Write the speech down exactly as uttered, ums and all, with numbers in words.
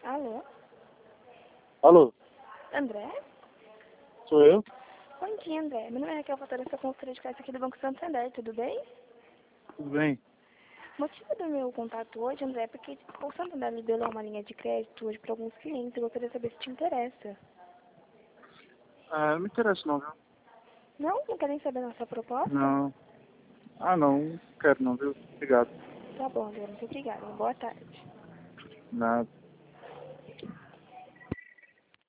Alô? Alô, André? sou eu? Bom dia, André. Meu nome é Raquel Fatora, sou consultora de crédito aqui do Banco Santander, tudo bem? Tudo bem? O motivo do meu contato hoje, André, é porque o Santander liberou uma linha de crédito hoje para alguns clientes. Eu gostaria de saber se te interessa. Ah, não me interessa não, viu? Não? Não querem saber a nossa proposta? Não. Ah, não, não quero não, viu? Obrigado. Tá bom, André. Muito obrigada. Boa tarde. Nada.